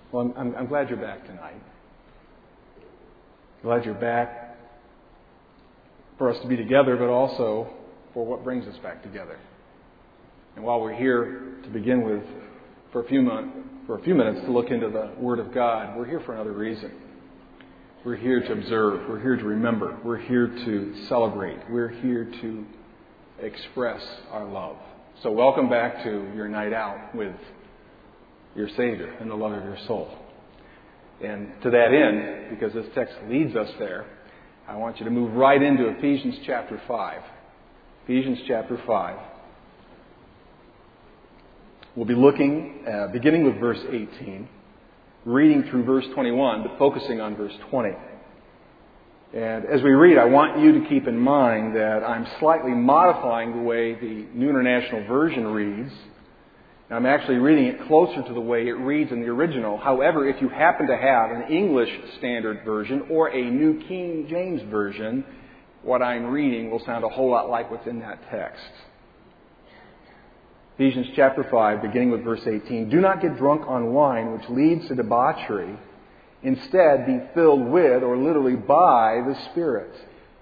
Well, I'm glad you're back tonight. Glad you're back for us to be together, but also for what brings us back together. And while we're here to begin with, for a few minutes to look into the Word of God, we're here for another reason. We're here to observe. We're here to remember. We're here to celebrate. We're here to express our love. So welcome back to your night out with your Savior and the love of your soul. And to that end, because this text leads us there, I want you to move right into Ephesians chapter 5. Ephesians chapter 5. We'll be looking, beginning with verse 18, reading through verse 21, but focusing on verse 20. And as we read, I want you to keep in mind that I'm slightly modifying the way the New International Version reads. I'm actually reading it closer to the way it reads in the original. However, if you happen to have an English Standard Version or a New King James Version, what I'm reading will sound a whole lot like what's in that text. Ephesians chapter 5, beginning with verse 18. Do not get drunk on wine, which leads to debauchery. Instead, be filled with, or literally by, the Spirit,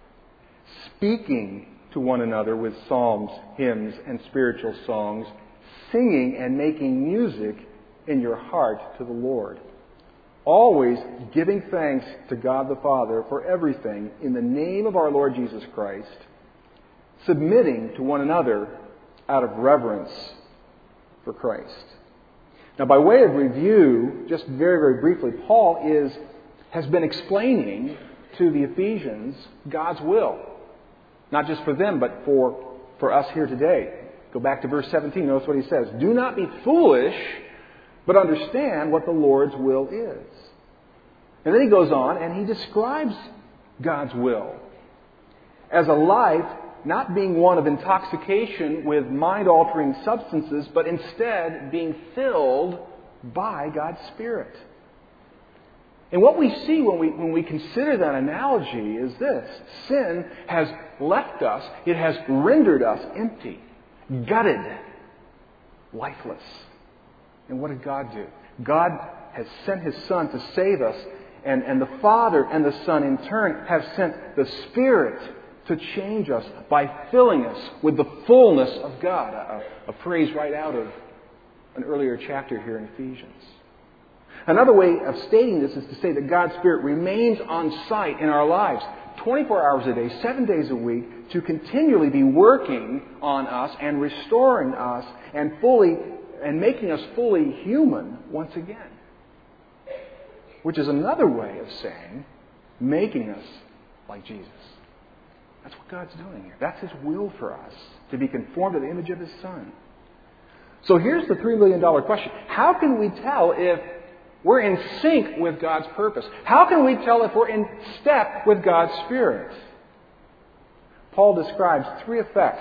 speaking to one another with psalms, hymns, and spiritual songs, singing and making music in your heart to the Lord. Always giving thanks to God the Father for everything in the name of our Lord Jesus Christ, submitting to one another out of reverence for Christ. Now, by way of review, just very, very briefly, Paul has been explaining to the Ephesians God's will. Not just for them, but for us here today. Go back to verse 17. Notice what he says. Do not be foolish, but understand what the Lord's will is. And then he goes on and he describes God's will as a life not being one of intoxication with mind-altering substances, but instead being filled by God's Spirit. And what we see when we consider that analogy is this. Sin has left us, it has rendered us empty, gutted, lifeless. And what did God do? God has sent His Son to save us, and the Father and the Son in turn have sent the Spirit to change us by filling us with the fullness of God. A phrase right out of an earlier chapter here in Ephesians. Another way of stating this is to say that God's Spirit remains on site in our lives 24 hours a day, 7 days a week, to continually be working on us and restoring us and making us fully human once again. Which is another way of saying making us like Jesus. That's what God's doing here. That's His will for us, to be conformed to the image of His Son. So here's the $3 million question. How can we tell if we're in sync with God's purpose? How can we tell if we're in step with God's Spirit? Paul describes 3 effects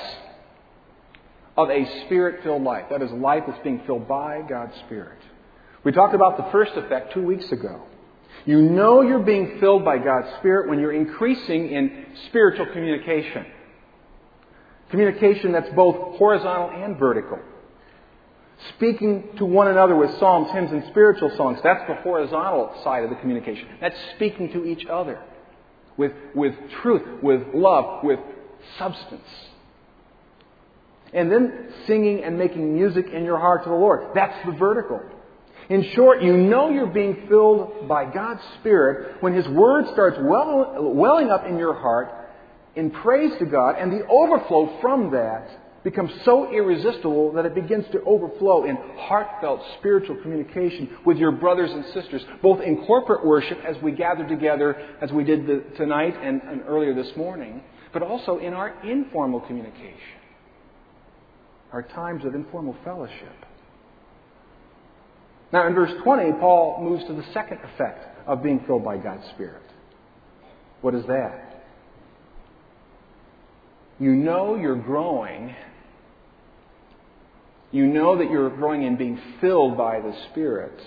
of a Spirit-filled life. That is, a life that's being filled by God's Spirit. We talked about the first effect 2 weeks ago. You know you're being filled by God's Spirit when you're increasing in spiritual communication. Communication that's both horizontal and vertical. Speaking to one another with psalms, hymns, and spiritual songs. That's the horizontal side of the communication. That's speaking to each other with truth, with love, with substance. And then singing and making music in your heart to the Lord. That's the vertical. In short, you know you're being filled by God's Spirit when His Word starts welling up in your heart in praise to God, and the overflow from that becomes so irresistible that it begins to overflow in heartfelt spiritual communication with your brothers and sisters, both in corporate worship as we gather together, as we did tonight and earlier this morning, but also in our informal communication, our times of informal fellowship. Now, in verse 20, Paul moves to the second effect of being filled by God's Spirit. What is that? You know you're growing. You know that you're growing in being filled by the Spirit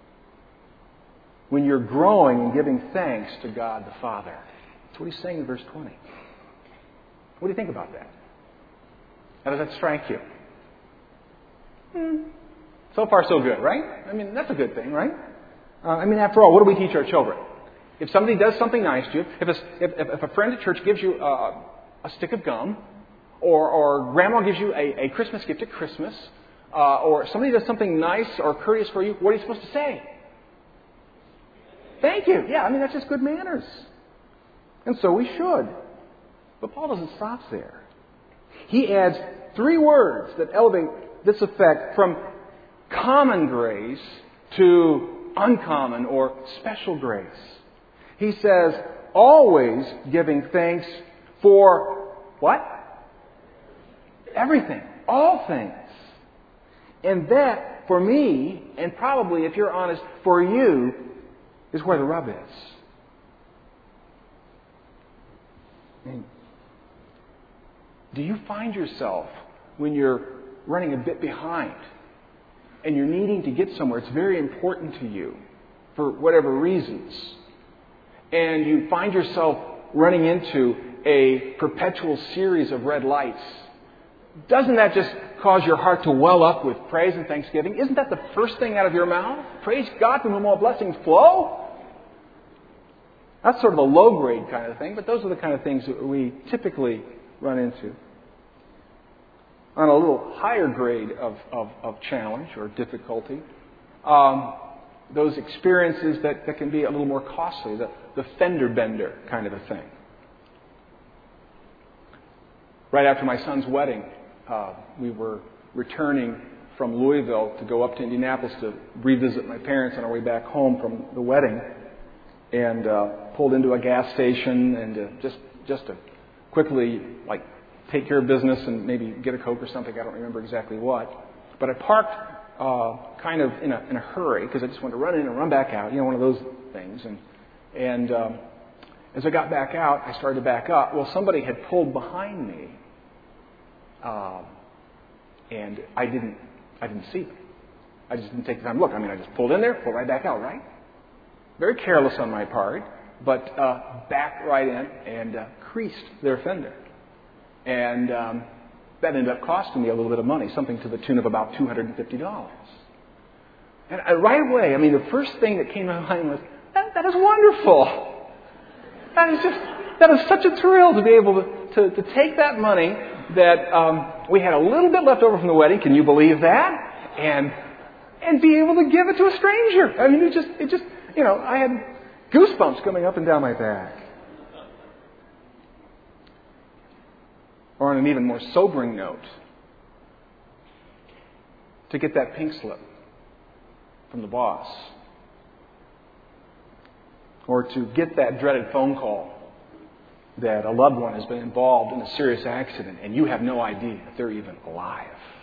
when you're growing and giving thanks to God the Father. That's what he's saying in verse 20. What do you think about that? How does that strike you? So far, so good, right? I mean, that's a good thing, right? After all, what do we teach our children? If somebody does something nice to you, if a friend at church gives you a stick of gum, or grandma gives you a Christmas gift at Christmas, or somebody does something nice or courteous for you, what are you supposed to say? Thank you. Yeah, that's just good manners. And so we should. But Paul doesn't stop there. He adds 3 words that elevate this effect from common grace to uncommon or special grace. He says, always giving thanks for what? Everything. All things. And that, for me, and probably, if you're honest, for you, is where the rub is. Do you find yourself, when you're running a bit behind and you're needing to get somewhere, it's very important to you for whatever reasons, and you find yourself running into a perpetual series of red lights, doesn't that just cause your heart to well up with praise and thanksgiving? Isn't that the first thing out of your mouth? Praise God from whom all blessings flow? That's sort of a low-grade kind of thing, but those are the kind of things that we typically run into. On a little higher grade of challenge or difficulty, those experiences that can be a little more costly, the fender bender kind of a thing. Right after my son's wedding, we were returning from Louisville to go up to Indianapolis to revisit my parents on our way back home from the wedding, and pulled into a gas station and just to quickly take care of business and maybe get a Coke or something. I don't remember exactly what, but I parked kind of in a hurry because I just wanted to run in and run back out. One of those things. And as I got back out, I started to back up. Well, somebody had pulled behind me, and I didn't see them. I just didn't take the time to look. I just pulled in there, pulled right back out, right? Very careless on my part, but backed right in and creased their fender. And that ended up costing me a little bit of money, something to the tune of about $250. And right away, the first thing that came to my mind was, that is wonderful. That is such a thrill to be able to take that money that we had a little bit left over from the wedding, can you believe that? And be able to give it to a stranger. It just I had goosebumps coming up and down my back. Or on an even more sobering note, to get that pink slip from the boss. Or to get that dreaded phone call that a loved one has been involved in a serious accident and you have no idea if they're even alive.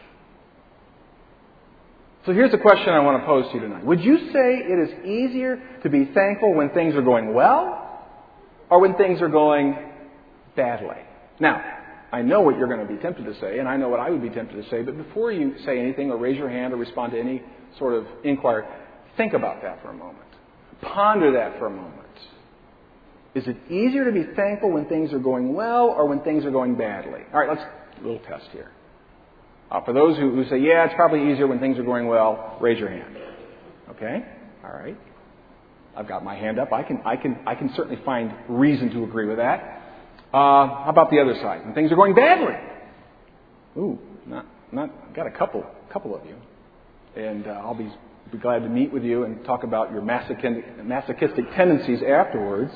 So here's a question I want to pose to you tonight. Would you say it is easier to be thankful when things are going well or when things are going badly? Now, I know what you're going to be tempted to say, and I know what I would be tempted to say, but before you say anything or raise your hand or respond to any sort of inquiry, think about that for a moment. Ponder that for a moment. Is it easier to be thankful when things are going well or when things are going badly? All right, let's do a little test here. For those who say, yeah, it's probably easier when things are going well, raise your hand. Okay? All right. I've got my hand up. I can certainly find reason to agree with that. How about the other side? When things are going badly? Ooh, got a couple of you. And I'll be glad to meet with you and talk about your masochistic tendencies afterwards.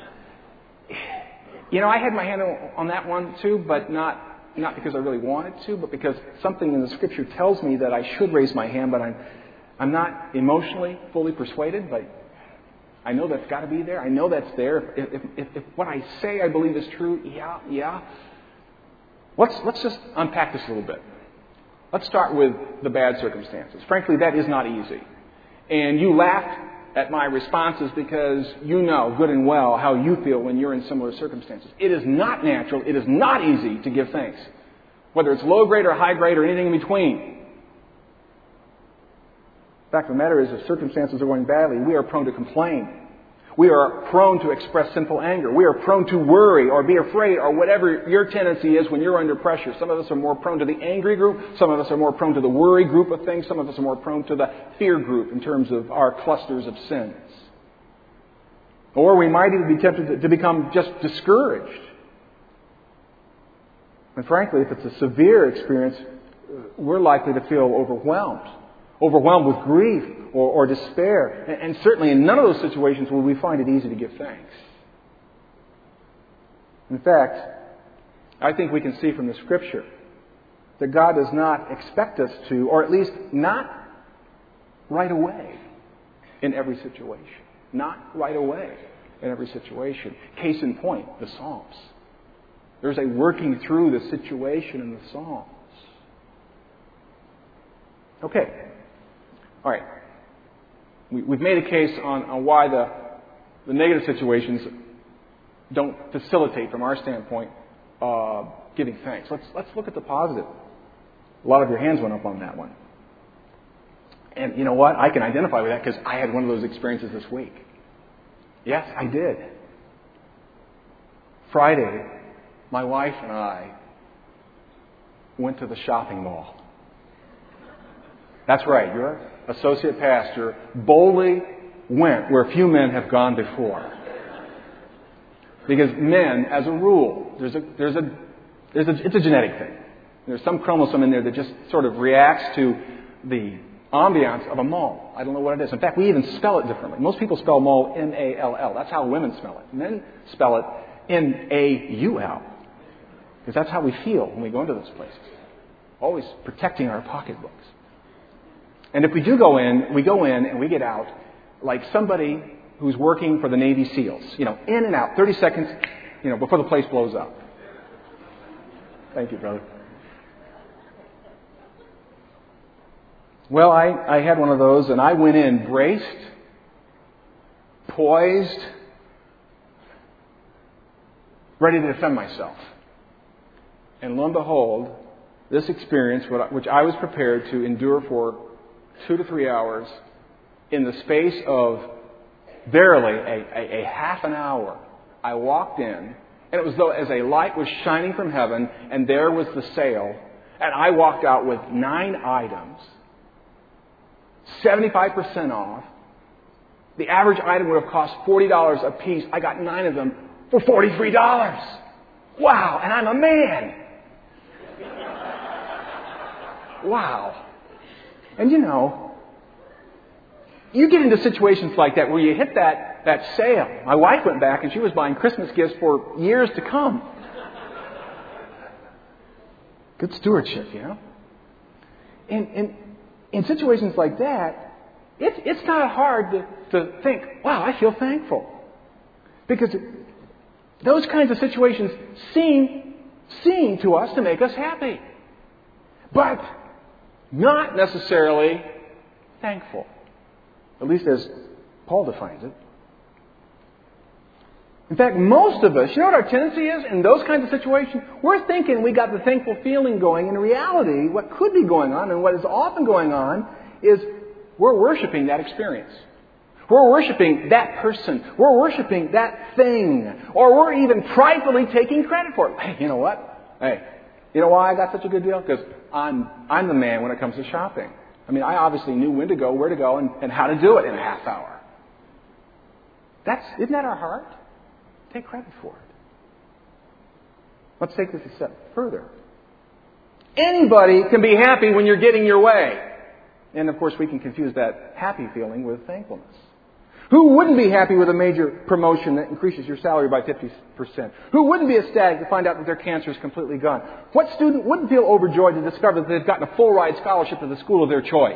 I had my hand on that one too, but not because I really wanted to, but because something in the Scripture tells me that I should raise my hand, but I'm not emotionally fully persuaded, but I know that's got to be there. I know that's there. If what I say I believe is true, yeah. Let's just unpack this a little bit. Let's start with the bad circumstances. Frankly, that is not easy. And you laughed at my responses because you know good and well how you feel when you're in similar circumstances. It is not natural. It is not easy to give thanks, whether it's low grade or high grade or anything in between. The fact of the matter is, if circumstances are going badly, we are prone to complain. We are prone to express sinful anger. We are prone to worry or be afraid or whatever your tendency is when you're under pressure. Some of us are more prone to the angry group. Some of us are more prone to the worry group of things. Some of us are more prone to the fear group in terms of our clusters of sins. Or we might even be tempted to become just discouraged. And frankly, if it's a severe experience, we're likely to feel overwhelmed. Overwhelmed with grief or despair. And certainly in none of those situations will we find it easy to give thanks. In fact, I think we can see from the Scripture that God does not expect us to, or at least not right away in every situation. Not right away in every situation. Case in point, the Psalms. There's a working through the situation in the Psalms. Okay. All right. We've made a case on why the negative situations don't facilitate, from our standpoint, giving thanks. Let's look at the positive. A lot of your hands went up on that one. And you know what? I can identify with that because I had one of those experiences this week. Yes, I did. Friday, my wife and I went to the shopping mall. That's right, your associate pastor boldly went where few men have gone before. Because men, as a rule, it's a genetic thing. There's some chromosome in there that just sort of reacts to the ambiance of a mall. I don't know what it is. In fact, we even spell it differently. Most people spell mall M-A-L-L. That's how women spell it. Men spell it N-A-U-L. Because that's how we feel when we go into those places. Always protecting our pocketbooks. And if we do go in, we go in and we get out like somebody who's working for the Navy SEALs. You know, in and out, 30 seconds, before the place blows up. Thank you, brother. Well, I had one of those, and I went in braced, poised, ready to defend myself. And lo and behold, this experience, which I was prepared to endure for 2 to 3 hours, in the space of verily a half an hour, I walked in, and it was though as a light was shining from heaven, and there was the sale, and I walked out with 9 items, 75% off. The average item would have cost $40 a piece. I got 9 of them for $43. Wow, and I'm a man. Wow. And you get into situations like that where you hit that sale. My wife went back and she was buying Christmas gifts for years to come. Good stewardship, And in situations like that, it's not hard to think, wow, I feel thankful. Because those kinds of situations seem to us to make us happy. But not necessarily thankful. At least as Paul defines it. In fact, most of us, you know what our tendency is in those kinds of situations? We're thinking we got the thankful feeling going. In reality, what could be going on and what is often going on is we're worshiping that experience. We're worshiping that person. We're worshiping that thing. Or we're even pridefully taking credit for it. Hey, you know what? Hey, you know why I got such a good deal? Because I'm the man when it comes to shopping. I mean, I obviously knew when to go, where to go, and how to do it in a half hour. Isn't that our heart? Take credit for it. Let's take this a step further. Anybody can be happy when you're getting your way. And of course, we can confuse that happy feeling with thankfulness. Who wouldn't be happy with a major promotion that increases your salary by 50%? Who wouldn't be ecstatic to find out that their cancer is completely gone? What student wouldn't feel overjoyed to discover that they've gotten a full-ride scholarship to the school of their choice?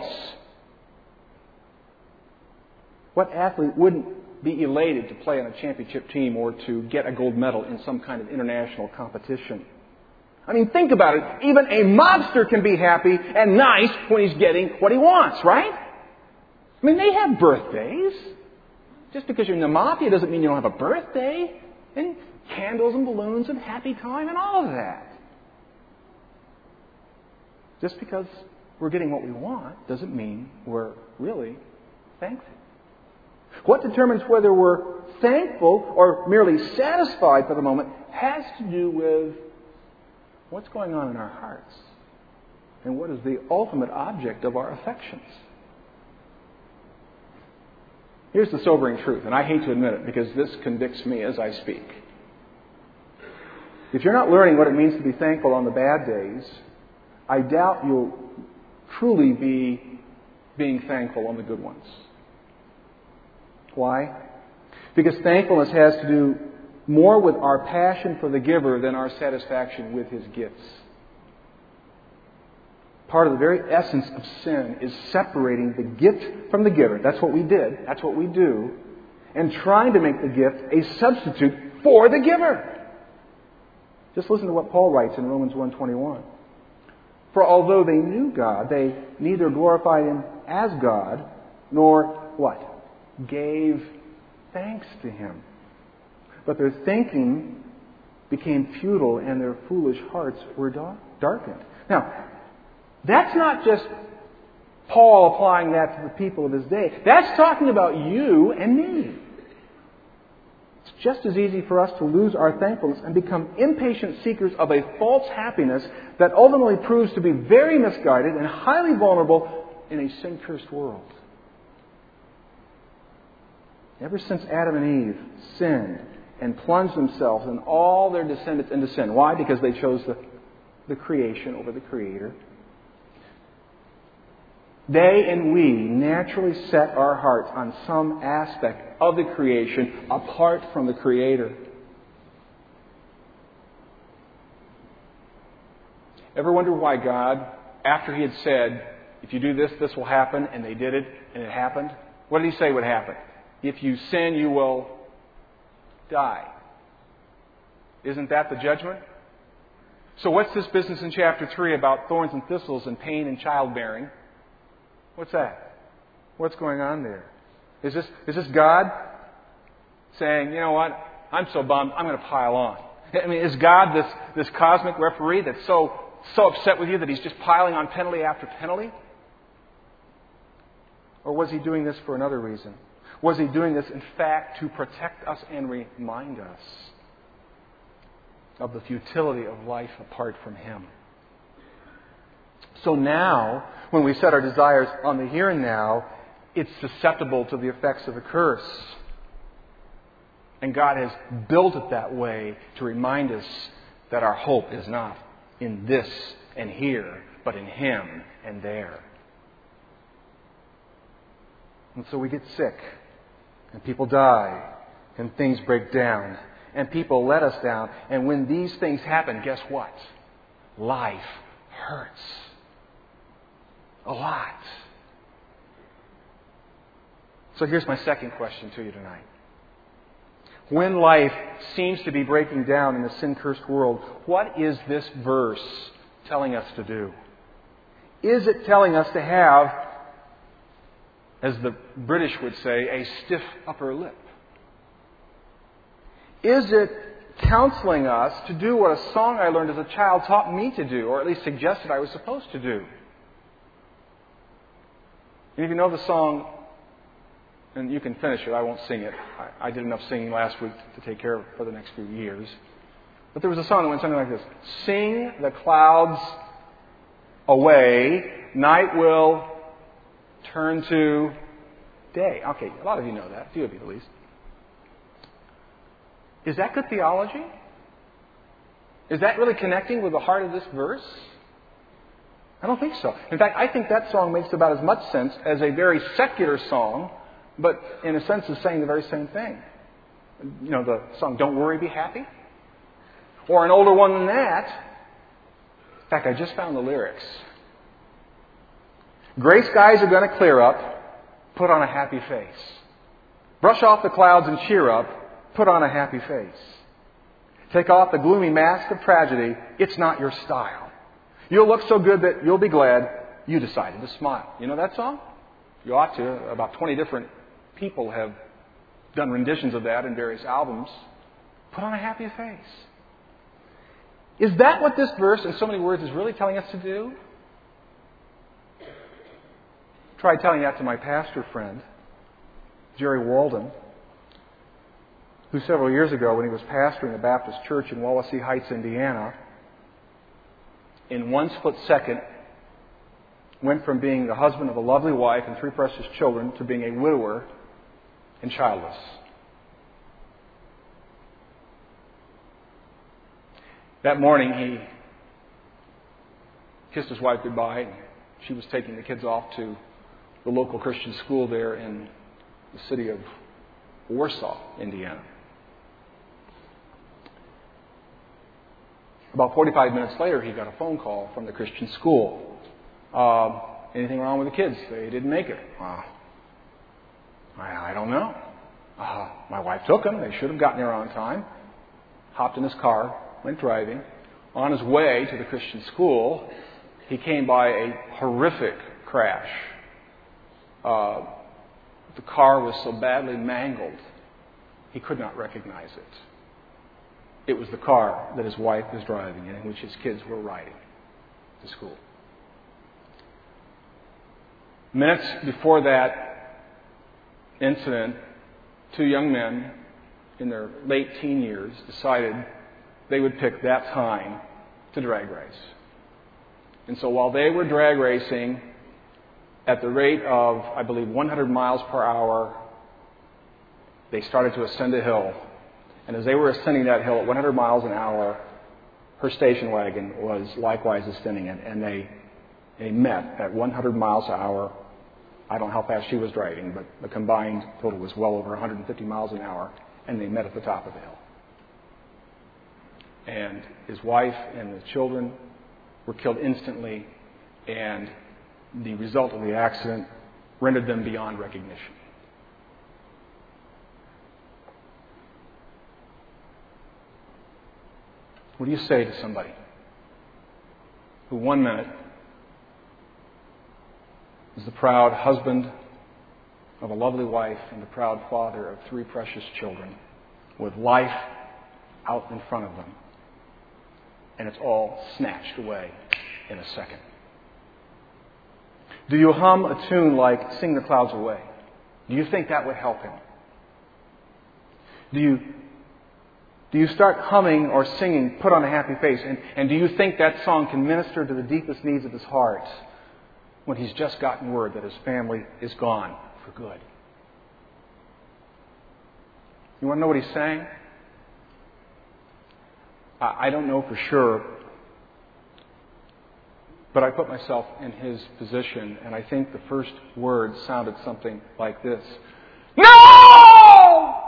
What athlete wouldn't be elated to play on a championship team or to get a gold medal in some kind of international competition? I mean, think about it. Even a mobster can be happy and nice when he's getting what he wants, right? I mean, they have birthdays. Just because you're in the mafia doesn't mean you don't have a birthday. And candles and balloons and happy time and all of that. Just because we're getting what we want doesn't mean we're really thankful. What determines whether we're thankful or merely satisfied for the moment has to do with what's going on in our hearts and what is the ultimate object of our affections. Here's the sobering truth, and I hate to admit it because this convicts me as I speak. If you're not learning what it means to be thankful on the bad days, I doubt you'll truly be being thankful on the good ones. Why? Because thankfulness has to do more with our passion for the giver than our satisfaction with his gifts. Part of the very essence of sin is separating the gift from the giver. That's what we did. That's what we do. And trying to make the gift a substitute for the giver. Just listen to what Paul writes in Romans 1:21. For although they knew God, they neither glorified Him as God, nor what? Gave thanks to Him. But their thinking became futile and their foolish hearts were darkened. Now, that's not just Paul applying that to the people of his day. That's talking about you and me. It's just as easy for us to lose our thankfulness and become impatient seekers of a false happiness that ultimately proves to be very misguided and highly vulnerable in a sin-cursed world. Ever since Adam and Eve sinned and plunged themselves and all their descendants into sin. Why? Because they chose the creation over the Creator. They and we naturally set our hearts on some aspect of the creation apart from the Creator. Ever wonder why God, after He had said, if you do this, this will happen, and they did it, and it happened? What did He say would happen? If you sin, you will die. Isn't that the judgment? So what's this business in chapter 3 about thorns and thistles and pain and childbearing? What's that? What's going on there? Is this God saying, you know what, I'm so bummed, I'm going to pile on? I mean, is God this cosmic referee that's so upset with you that He's just piling on penalty after penalty? Or was He doing this for another reason? Was He doing this, in fact, to protect us and remind us of the futility of life apart from Him? So now, when we set our desires on the here and now, it's susceptible to the effects of the curse. And God has built it that way to remind us that our hope is not in this and here, but in Him and there. And so we get sick, and people die, and things break down, and people let us down. And when these things happen, guess what? Life hurts. A lot. So here's my second question to you tonight. When life seems to be breaking down in a sin-cursed world, what is this verse telling us to do? Is it telling us to have, as the British would say, a stiff upper lip? Is it counseling us to do what a song I learned as a child taught me to do, or at least suggested I was supposed to do? And if you know the song, and you can finish it, I won't sing it. I did enough singing last week to take care of it for the next few years. But there was a song that went something like this. Sing the clouds away, night will turn to day. Okay, a lot of you know that, a few of you at least. Is that good theology? Is that really connecting with the heart of this verse? I don't think so. In fact, I think that song makes about as much sense as a very secular song, but in a sense is saying the very same thing. You know, the song, Don't Worry, Be Happy? Or an older one than that. In fact, I just found the lyrics. Gray skies are going to clear up. Put on a happy face. Brush off the clouds and cheer up. Put on a happy face. Take off the gloomy mask of tragedy. It's not your style. You'll look so good that you'll be glad you decided to smile. You know that song? You ought to. About 20 different people have done renditions of that in various albums. Put on a happy face. Is that what this verse, in so many words, is really telling us to do? Tried telling that to my pastor friend, Jerry Walden. who several years ago, when he was pastoring a Baptist church in Wawasee Heights, Indiana, in one split second went from being the husband of a lovely wife and 3 precious children to being a widower and childless. That morning he kissed his wife goodbye, and she was taking the kids off to the local Christian school there in the city of Warsaw, Indiana. About 45 minutes later, he got a phone call from the Christian school. Anything wrong with the kids? They didn't make it. I don't know. My wife took them. They should have gotten there on time. Hopped in his car, went driving. On his way to the Christian school, he came by a horrific crash. The car was so badly mangled, he could not recognize it. It was the car that his wife was driving in which his kids were riding to school. Minutes before that incident, 2 young men in their late teen years decided they would pick that time to drag race. And so while they were drag racing at the rate of, I believe, 100 miles per hour, they started to ascend a hill. And as they were ascending that hill at 100 miles an hour, her station wagon was likewise ascending it, and they met at 100 miles an hour. I don't know how fast she was driving, but the combined total was well over 150 miles an hour, and they met at the top of the hill. And his wife and the children were killed instantly, and the result of the accident rendered them beyond recognition. What do you say to somebody who 1 minute is the proud husband of a lovely wife and the proud father of 3 precious children with life out in front of them, and it's all snatched away in a second? Do you hum a tune like Sing the Clouds Away? Do you think that would help him? Do you start humming or singing Put on a Happy Face? And do you think that song can minister to the deepest needs of his heart when he's just gotten word that his family is gone for good? You want to know what he's saying? I don't know for sure, but I put myself in his position, and I think the first words sounded something like this: No!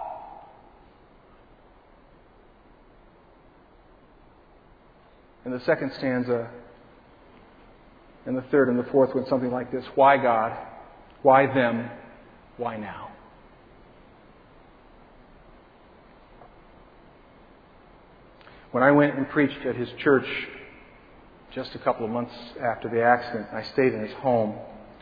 And the second stanza, and the third and the fourth went something like this: Why, God? Why them? Why now? When I went and preached at his church just a couple of months after the accident, I stayed in his home.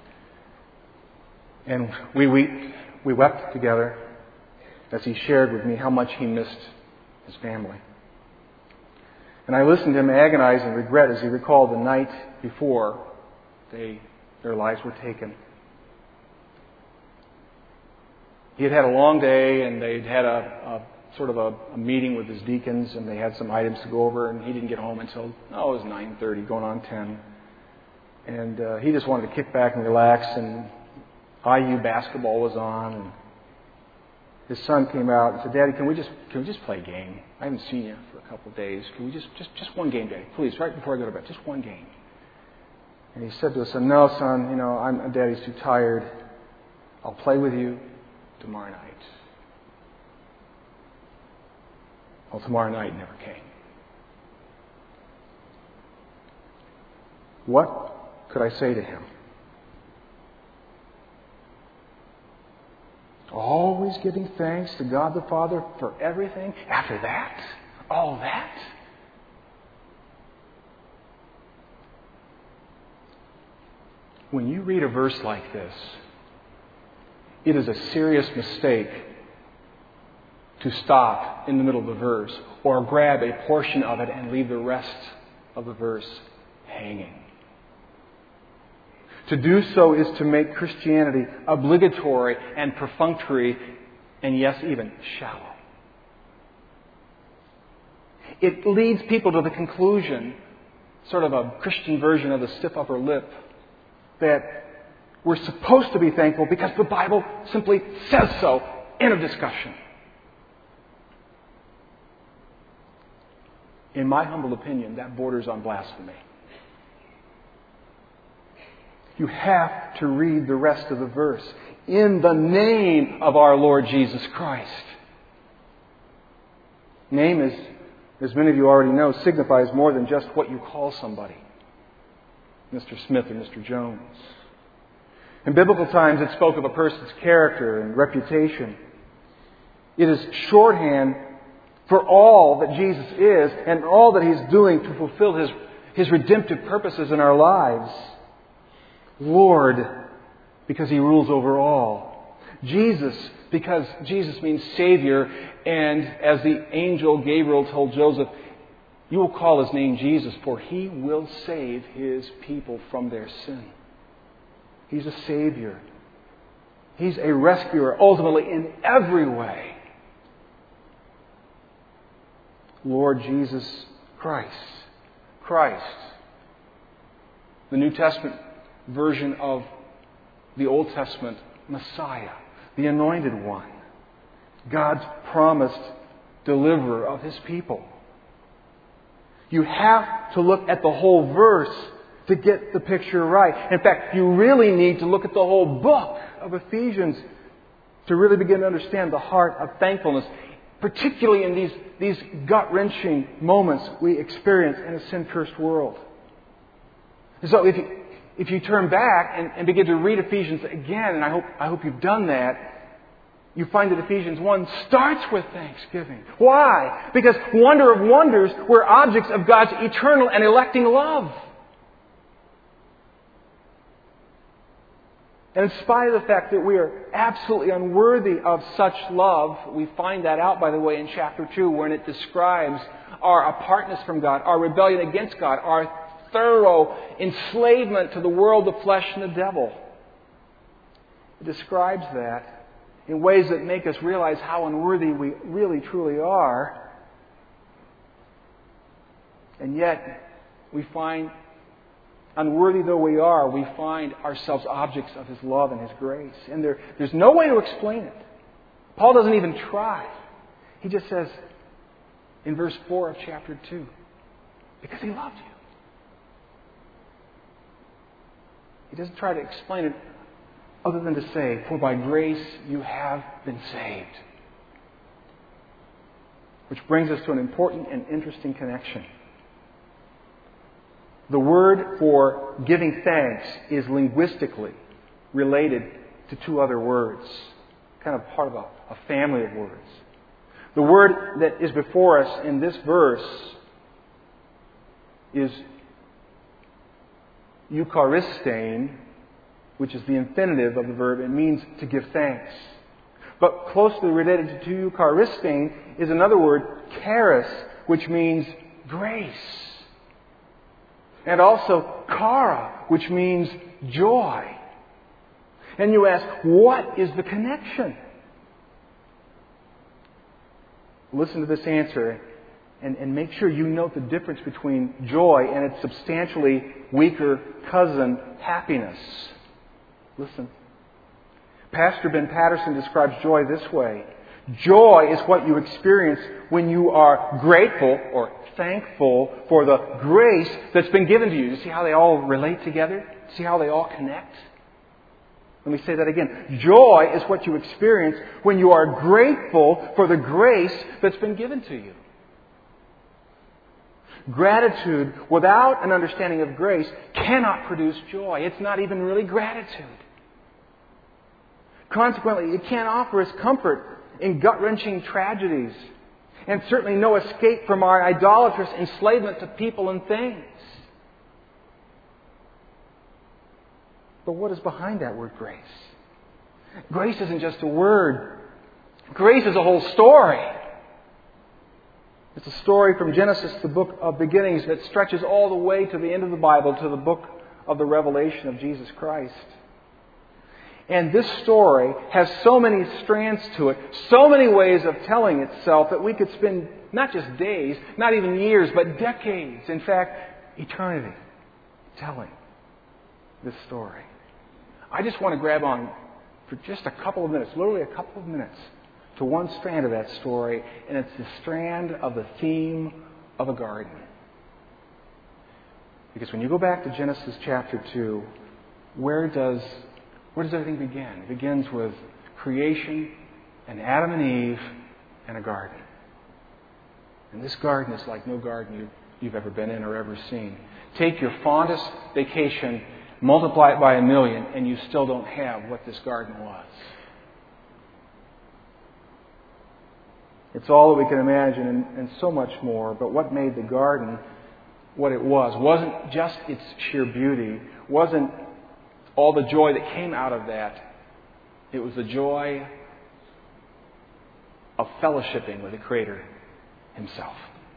And we wept together as he shared with me how much he missed his family. And I listened to him agonize in regret as he recalled the night before their lives were taken. He had had a long day, and they'd had a sort of a meeting with his deacons, and they had some items to go over, and he didn't get home until, it was 9:30, going on 10. And he just wanted to kick back and relax, and IU basketball was on, and his son came out and said, Daddy, can we just play a game? I haven't seen you for a couple of days. Can we just one game, Daddy? Please, right before I go to bed, just one game. And he said to us, no, son, Daddy's too tired. I'll play with you tomorrow night. Well, tomorrow night never came. What could I say to him? Always giving thanks to God the Father for everything? After that? All that? When you read a verse like this, it is a serious mistake to stop in the middle of the verse or grab a portion of it and leave the rest of the verse hanging. To do so is to make Christianity obligatory and perfunctory and, yes, even shallow. It leads people to the conclusion, sort of a Christian version of the stiff upper lip, that we're supposed to be thankful because the Bible simply says so. End of discussion. In my humble opinion, that borders on blasphemy. You have to read the rest of the verse. In the name of our Lord Jesus Christ. Name is, as many of you already know, signifies more than just what you call somebody. Mr. Smith or Mr. Jones. In biblical times, it spoke of a person's character and reputation. It is shorthand for all that Jesus is and all that He's doing to fulfill His redemptive purposes in our lives. Lord, because He rules over all. Jesus, because Jesus means Savior. And as the angel Gabriel told Joseph, you will call His name Jesus, for He will save His people from their sin. He's a Savior. He's a rescuer, ultimately in every way. Lord Jesus Christ. Christ. The New Testament version of the Old Testament Messiah, the Anointed One, God's promised deliverer of His people. You have to look at the whole verse to get the picture right. In fact, you really need to look at the whole book of Ephesians to really begin to understand the heart of thankfulness, particularly in these gut-wrenching moments we experience in a sin-cursed world. So if you turn back and begin to read Ephesians again, and I hope you've done that, you find that Ephesians 1 starts with thanksgiving. Why? Because wonder of wonders, we're objects of God's eternal and electing love. And in spite of the fact that we are absolutely unworthy of such love, we find that out, by the way, in chapter 2, when it describes our apartness from God, our rebellion against God, our thorough enslavement to the world, the flesh, and the devil. It describes that in ways that make us realize how unworthy we really, truly are. And yet, we find, unworthy though we are, we find ourselves objects of His love and His grace. And there's no way to explain it. Paul doesn't even try. He just says in verse 4 of chapter 2, because He loved you. He doesn't try to explain it other than to say, for by grace you have been saved. Which brings us to an important and interesting connection. The word for giving thanks is linguistically related to two other words, kind of part of a family of words. The word that is before us in this verse is Eucharistein, which is the infinitive of the verb. It means to give thanks. But closely related to Eucharistein is another word, charis, which means grace. And also chara, which means joy. And you ask, what is the connection? Listen to this answer and make sure you note the difference between joy and its substantially weaker cousin, happiness. Listen. Pastor Ben Patterson describes joy this way. Joy is what you experience when you are grateful or thankful for the grace that's been given to you. You see how they all relate together? See how they all connect? Let me say that again. Joy is what you experience when you are grateful for the grace that's been given to you. Gratitude without an understanding of grace cannot produce joy. It's not even really gratitude. Consequently, it can't offer us comfort in gut-wrenching tragedies, and certainly no escape from our idolatrous enslavement to people and things. But what is behind that word grace? Grace isn't just a word. Grace is a whole story. It's a story from Genesis, the book of beginnings, that stretches all the way to the end of the Bible, to the book of the Revelation of Jesus Christ. And this story has so many strands to it, so many ways of telling itself that we could spend not just days, not even years, but decades, in fact, eternity, telling this story. I just want to grab on for just a couple of minutes, literally a couple of minutes, to one strand of that story, and it's the strand of the theme of a garden. Because when you go back to Genesis chapter 2, where does everything begin? It begins with creation and Adam and Eve and a garden. And this garden is like no garden you've ever been in or ever seen. Take your fondest vacation, multiply it by 1,000,000, and you still don't have what this garden was. It's all that we can imagine and so much more. But what made the garden what it wasn't just its sheer beauty, wasn't all the joy that came out of that. It was the joy of fellowshipping with the Creator Himself.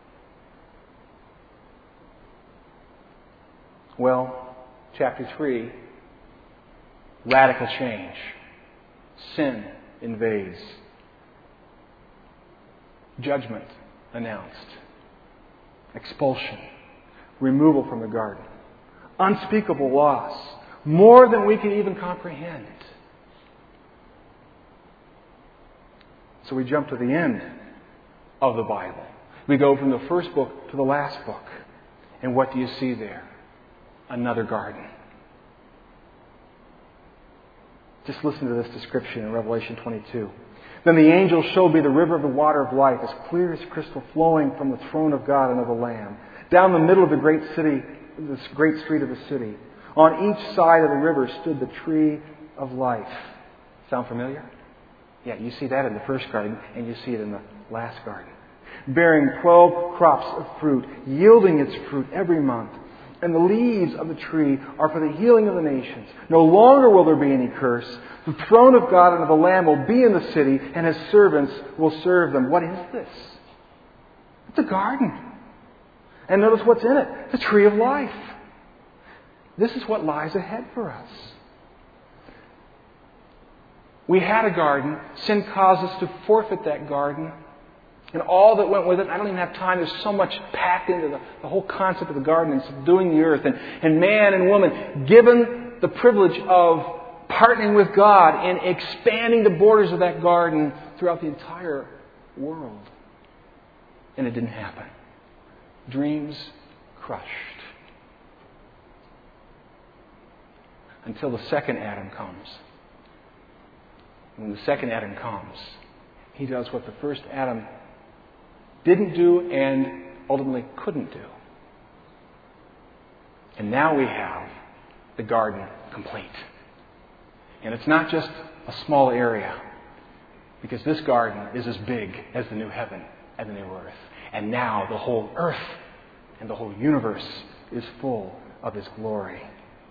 Well, chapter 3, radical change. Sin invades. Judgment announced. Expulsion. Removal from the garden. Unspeakable loss. More than we can even comprehend. So we jump to the end of the Bible. We go from the first book to the last book. And what do you see there? Another garden. Just listen to this description in Revelation 22. Then the angel showed me the river of the water of life, as clear as crystal, flowing from the throne of God and of the Lamb, down the middle of the great city, this great street of the city. On each side of the river stood the tree of life. Sound familiar? Yeah, you see that in the first garden, and you see it in the last garden. Bearing 12 crops of fruit, yielding its fruit every month. And the leaves of the tree are for the healing of the nations. No longer will there be any curse. The throne of God and of the Lamb will be in the city, and His servants will serve them. What is this? It's a garden. And notice what's in it. The tree of life. This is what lies ahead for us. We had a garden. Sin caused us to forfeit that garden. And all that went with it. I don't even have time. There's so much packed into the whole concept of the garden and subduing the earth. And man and woman given the privilege of partnering with God in expanding the borders of that garden throughout the entire world. And it didn't happen. Dreams crushed. Until the second Adam comes. When the second Adam comes, he does what the first Adam didn't do and ultimately couldn't do. And now we have the garden complete. And it's not just a small area, because this garden is as big as the new heaven and the new earth. And now the whole earth and the whole universe is full of His glory.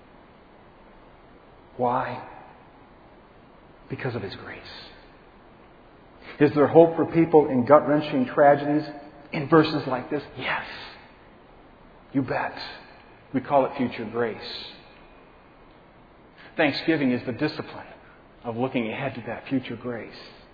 Why? Because of His grace. Is there hope for people in gut-wrenching tragedies in verses like this? Yes. You bet. We call it future grace. Thanksgiving is the discipline of looking ahead to that future grace.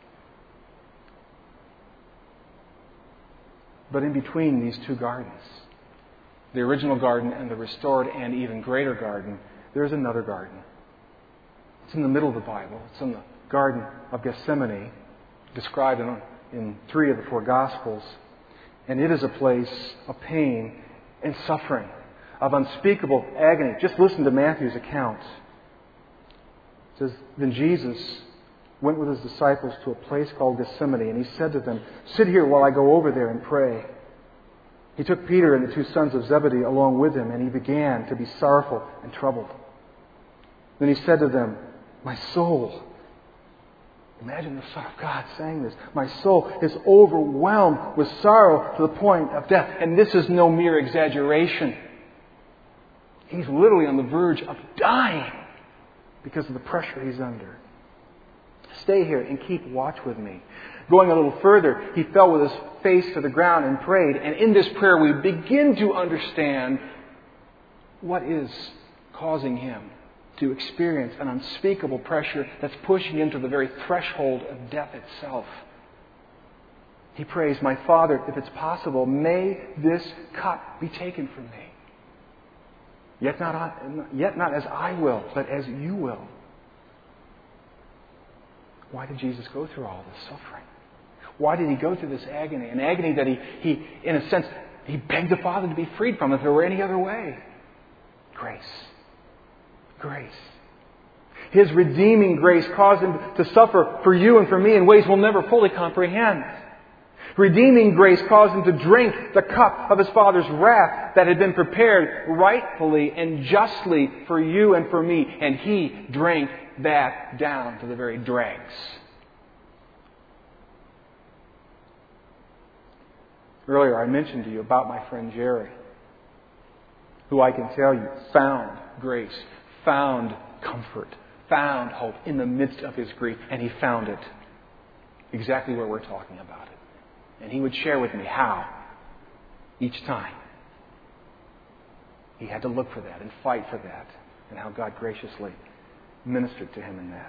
But in between these two gardens, the original garden and the restored and even greater garden, there's another garden. It's in the middle of the Bible. It's in the Garden of Gethsemane, described in 3 of the 4 Gospels. And it is a place of pain and suffering, of unspeakable agony. Just listen to Matthew's account. It says, Then Jesus went with His disciples to a place called Gethsemane, and He said to them, Sit here while I go over there and pray. He took Peter and the 2 sons of Zebedee along with Him, and He began to be sorrowful and troubled. Then He said to them, My soul... Imagine the Son of God saying this. My soul is overwhelmed with sorrow to the point of death. And this is no mere exaggeration. He's literally on the verge of dying because of the pressure He's under. Stay here and keep watch with me. Going a little further, He fell with His face to the ground and prayed. And in this prayer we begin to understand what is causing Him to experience an unspeakable pressure that's pushing him to the very threshold of death itself. He prays, "My Father, if it's possible, may this cup be taken from me. Yet not as I will, but as you will." Why did Jesus go through all this suffering? Why did he go through this agony? An agony that he in a sense, he begged the Father to be freed from if there were any other way. Grace. Grace. His redeeming grace caused him to suffer for you and for me in ways we'll never fully comprehend. Redeeming grace caused him to drink the cup of his Father's wrath that had been prepared rightfully and justly for you and for me. And he drank that down to the very dregs. Earlier I mentioned to you about my friend Jerry, who I can tell you found grace, found comfort, found hope in the midst of his grief. And he found it exactly where we're talking about it. And he would share with me how, each time, he had to look for that and fight for that, and how God graciously ministered to him in that.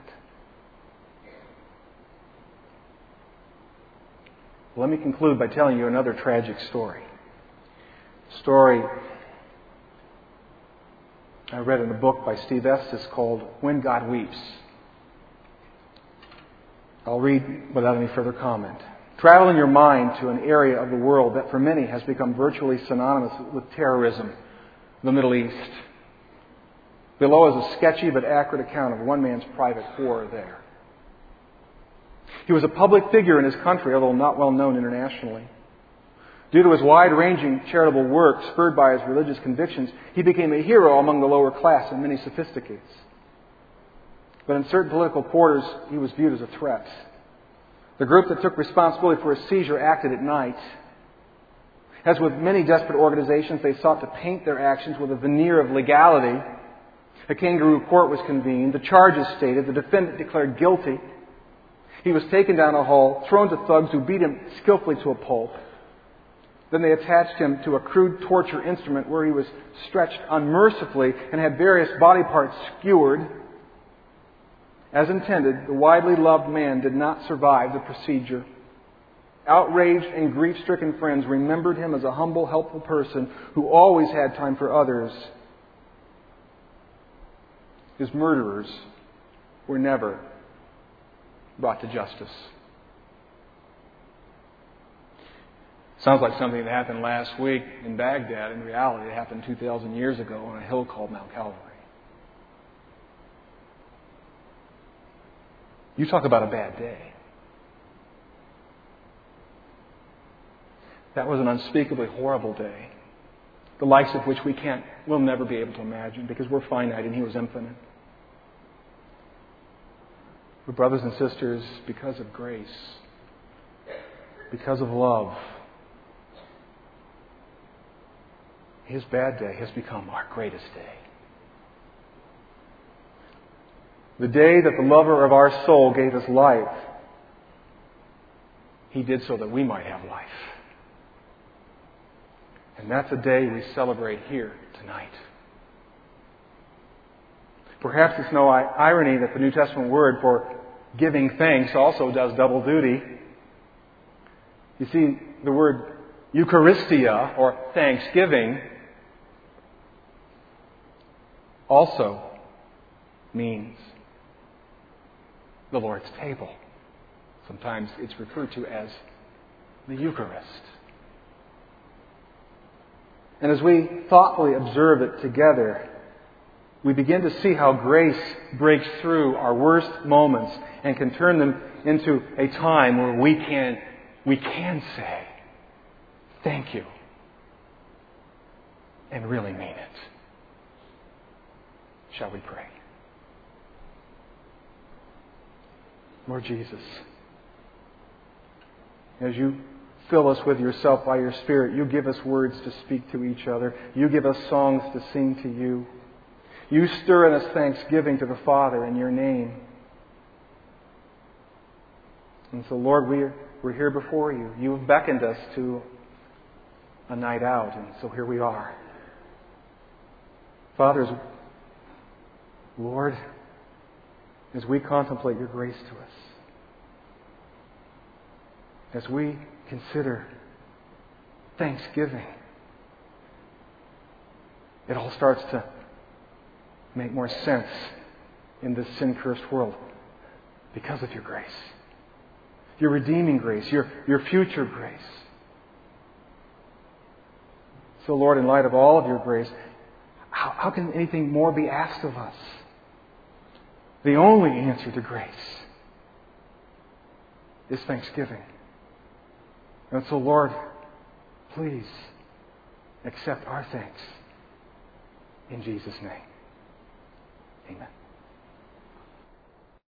Let me conclude by telling you another tragic story. A story I read in a book by Steve Estes called When God Weeps. I'll read without any further comment. Travel in your mind to an area of the world that for many has become virtually synonymous with terrorism, the Middle East. Below is a sketchy but accurate account of one man's private horror there. He was a public figure in his country, although not well known internationally. Due to his wide-ranging charitable work spurred by his religious convictions, he became a hero among the lower class and many sophisticates. But in certain political quarters, he was viewed as a threat. The group that took responsibility for his seizure acted at night. As with many desperate organizations, they sought to paint their actions with a veneer of legality. A kangaroo court was convened. The charges stated. The defendant declared guilty. He was taken down a hall, thrown to thugs who beat him skillfully to a pulp. Then they attached him to a crude torture instrument where he was stretched unmercifully and had various body parts skewered. As intended, the widely loved man did not survive the procedure. Outraged and grief-stricken friends remembered him as a humble, helpful person who always had time for others. His murderers were never brought to justice. Sounds like something that happened last week in Baghdad. In reality, it happened 2,000 years ago on a hill called Mount Calvary. You talk about a bad day. That was an unspeakably horrible day, the likes of which we'll never be able to imagine because we're finite and He was infinite. But brothers and sisters, because of grace, because of love, His bad day has become our greatest day. The day that the lover of our soul gave His life, He did so that we might have life. And that's a day we celebrate here tonight. Perhaps it's no irony that the New Testament word for giving thanks also does double duty. You see, the word Eucharistia, or thanksgiving, also means the Lord's table. Sometimes it's referred to as the Eucharist. And as we thoughtfully observe it together, we begin to see how grace breaks through our worst moments and can turn them into a time where we can say, thank you, and really mean it. Shall we pray? Lord Jesus, as you fill us with yourself by your Spirit, you give us words to speak to each other. You give us songs to sing to you. You stir in us thanksgiving to the Father in your name. And so, Lord, we're here before you. You have beckoned us to a night out, and so here we are. Fathers, Lord, as we contemplate your grace to us, as we consider thanksgiving, it all starts to make more sense in this sin-cursed world because of your grace. Your redeeming grace, your future grace. So, Lord, in light of all of your grace, how can anything more be asked of us? The only answer to grace is thanksgiving. And so, Lord, please accept our thanks. In Jesus' name, amen.